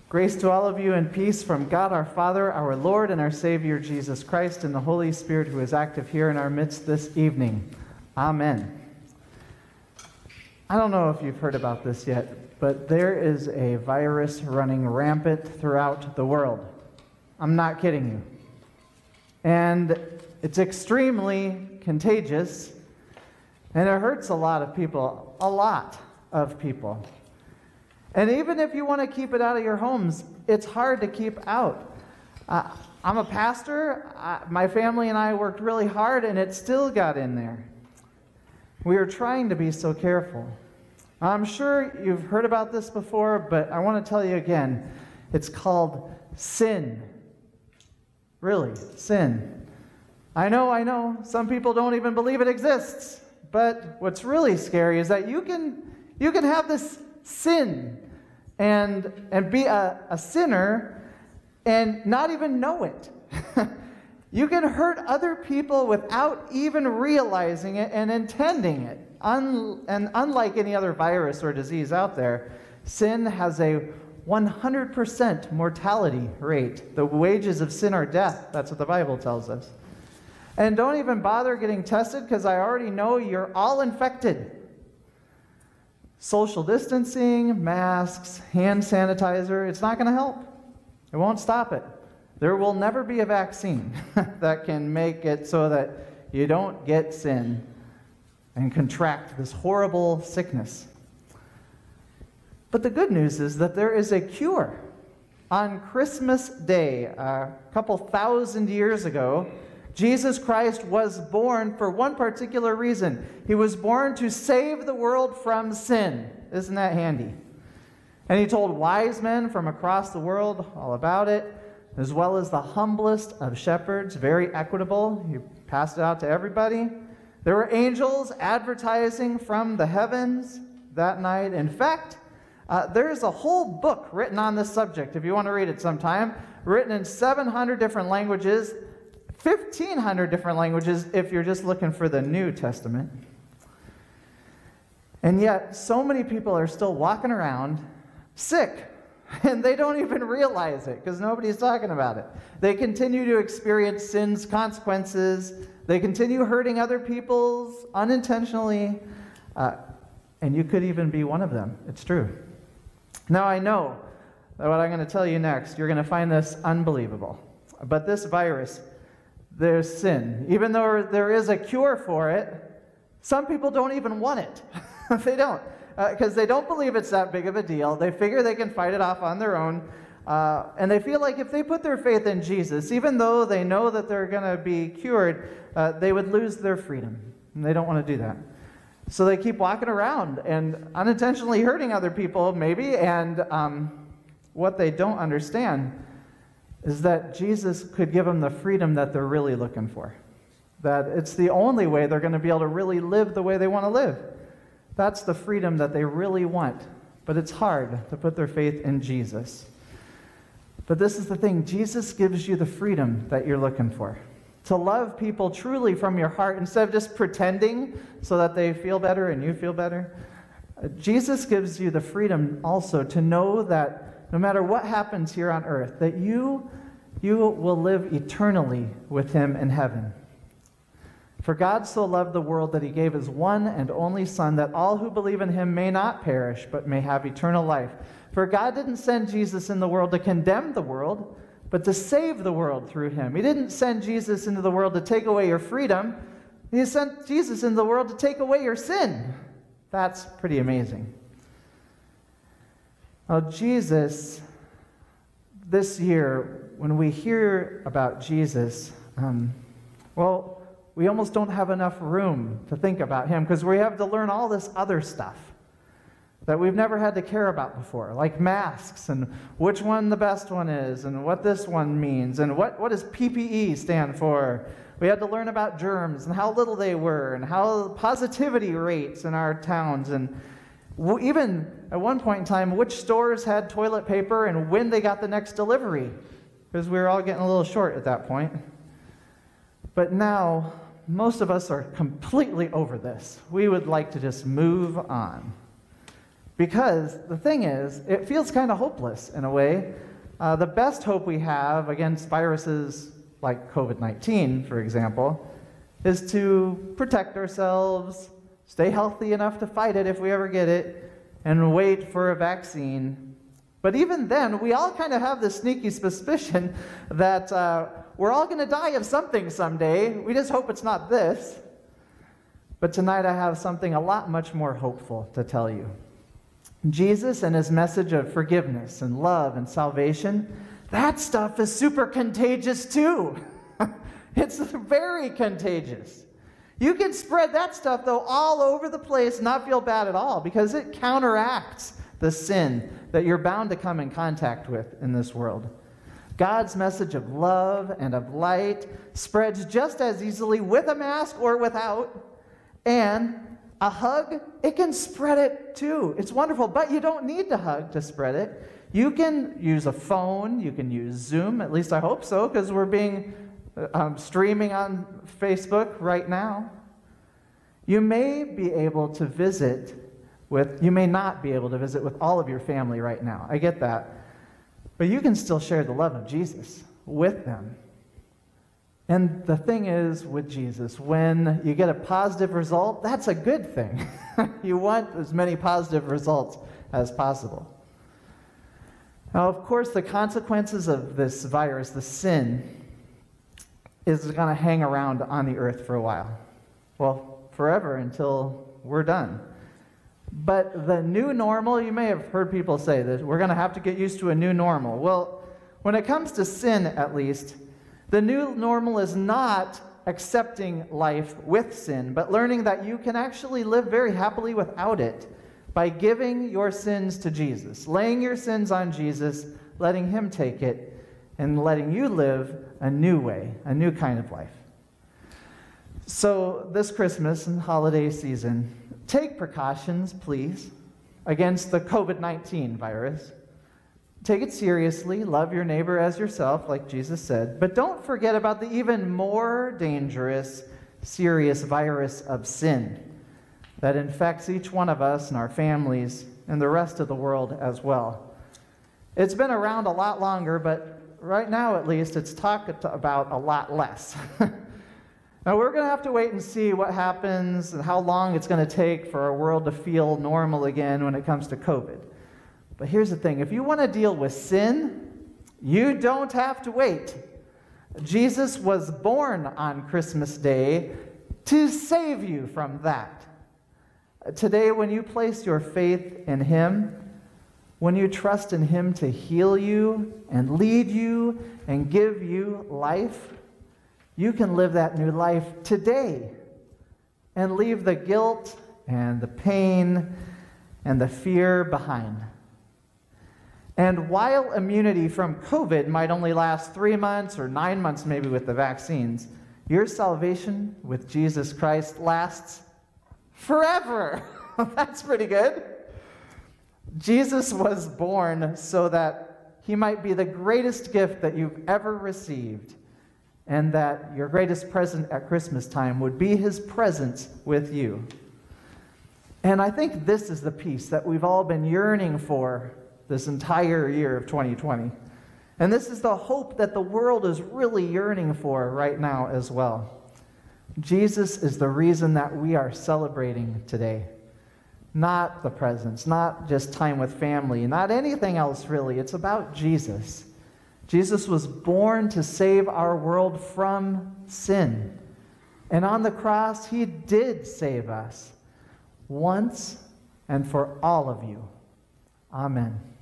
Grace to all of you and peace from God our Father, our Lord, and our Savior Jesus Christ, and the Holy Spirit who is active here in our midst this evening. Amen. I don't know if you've heard about this yet, but there is a virus running rampant throughout the world. I'm not kidding you. And it's extremely contagious, and it hurts a lot of people, a lot of people. And even if you want to keep it out of your homes, it's hard to keep out. I'm a pastor. My family and I worked really hard, and it still got in there. We are trying to be so careful. I'm sure you've heard about this before, but I want to tell you again. It's called sin. Really, sin. I know. Some people don't even believe it exists. But what's really scary is that you can have this sin and be a sinner and not even know it. You can hurt other people without even realizing it and intending it. And unlike any other virus or disease out there, sin has a 100% mortality rate. The wages of sin are death. That's what the Bible tells us. And don't even bother getting tested because I already know you're all infected. Social distancing, masks, hand sanitizer, it's not going to help. It won't stop it. There will never be a vaccine that can make it so that you don't get sin and contract this horrible sickness. But the good news is that there is a cure. On Christmas Day, a couple thousand years ago, Jesus Christ was born for one particular reason. He was born to save the world from sin. Isn't that handy? And he told wise men from across the world all about it, as well as the humblest of shepherds, very equitable. He passed it out to everybody. There were angels advertising from the heavens that night. In fact, there is a whole book written on this subject, if you want to read it sometime, written in 700 different languages, 1,500 different languages if you're just looking for the New Testament. And yet, so many people are still walking around sick, and they don't even realize it because nobody's talking about it. They continue to experience sin's consequences. They continue hurting other people unintentionally, and you could even be one of them. It's true. Now, I know that what I'm going to tell you next, you're going to find this unbelievable. But this virus, there's sin. Even though there is a cure for it, some people don't even want it. They don't, because they don't believe it's that big of a deal. They figure they can fight it off on their own, and they feel like if they put their faith in Jesus, even though they know that they're going to be cured, they would lose their freedom, and they don't want to do that. So they keep walking around and unintentionally hurting other people, maybe, and what they don't understand is that Jesus could give them the freedom that they're really looking for. That it's the only way they're going to be able to really live the way they want to live. That's the freedom that they really want. But it's hard to put their faith in Jesus. But this is the thing. Jesus gives you the freedom that you're looking for. To love people truly from your heart instead of just pretending so that they feel better and you feel better. Jesus gives you the freedom also to know that no matter what happens here on earth, that you will live eternally with him in heaven. For God so loved the world that he gave his one and only Son, that all who believe in him may not perish, but may have eternal life. For God didn't send Jesus in the world to condemn the world, but to save the world through him. He didn't send Jesus into the world to take away your freedom. He sent Jesus into the world to take away your sin. That's pretty amazing. Now, Jesus, this year, when we hear about Jesus, we almost don't have enough room to think about him because we have to learn all this other stuff that we've never had to care about before, like masks and which one the best one is and what this one means and what does PPE stand for. We had to learn about germs and how little they were and how positivity rates in our towns and even at one point in time, which stores had toilet paper and when they got the next delivery, because we were all getting a little short at that point. But now, most of us are completely over this. We would like to just move on. Because the thing is, it feels kind of hopeless in a way. The best hope we have against viruses like COVID-19, for example, is to protect ourselves, stay healthy enough to fight it if we ever get it, and wait for a vaccine. But even then, we all kind of have this sneaky suspicion that we're all going to die of something someday. We just hope it's not this. But tonight I have something a lot much more hopeful to tell you. Jesus and his message of forgiveness and love and salvation, that stuff is super contagious too. It's very contagious. You can spread that stuff, though, all over the place and not feel bad at all because it counteracts the sin that you're bound to come in contact with in this world. God's message of love and of light spreads just as easily with a mask or without. And a hug, it can spread it too. It's wonderful, but you don't need to hug to spread it. You can use a phone, you can use Zoom, at least I hope so, because we're being streaming on Facebook right now. You may be able to visit you may not be able to visit with all of your family right now. I get that. But you can still share the love of Jesus with them. And the thing is with Jesus, when you get a positive result, that's a good thing. You want as many positive results as possible. Now, of course, the consequences of this virus, the sin, is going to hang around on the earth for a while. Well, forever until we're done. But the new normal, you may have heard people say that we're going to have to get used to a new normal. Well, when it comes to sin, at least, the new normal is not accepting life with sin, but learning that you can actually live very happily without it by giving your sins to Jesus, laying your sins on Jesus, letting him take it, and letting you live a new way, a new kind of life. So this Christmas and holiday season, take precautions, please, against the COVID-19 virus. Take it seriously, love your neighbor as yourself, like Jesus said, but don't forget about the even more dangerous, serious virus of sin that infects each one of us and our families and the rest of the world as well. It's been around a lot longer, but right now at least it's talked about a lot less. Now we're going to have to wait and see what happens and how long it's going to take for our world to feel normal again when it comes to COVID. But here's the thing, if you want to deal with sin, you don't have to wait. Jesus was born on Christmas Day to save you from that. Today, when you place your faith in him, when you trust in him to heal you and lead you and give you life, you can live that new life today and leave the guilt and the pain and the fear behind. And while immunity from COVID might only last 3 months or 9 months maybe with the vaccines, your salvation with Jesus Christ lasts forever. That's pretty good. Jesus was born so that he might be the greatest gift that you've ever received, and that your greatest present at Christmas time would be his presence with you. And I think this is the peace that we've all been yearning for this entire year of 2020. And this is the hope that the world is really yearning for right now as well. Jesus is the reason that we are celebrating today. Not the presents, not just time with family, not anything else really. It's about Jesus. Jesus was born to save our world from sin. And on the cross, he did save us once and for all of you. Amen.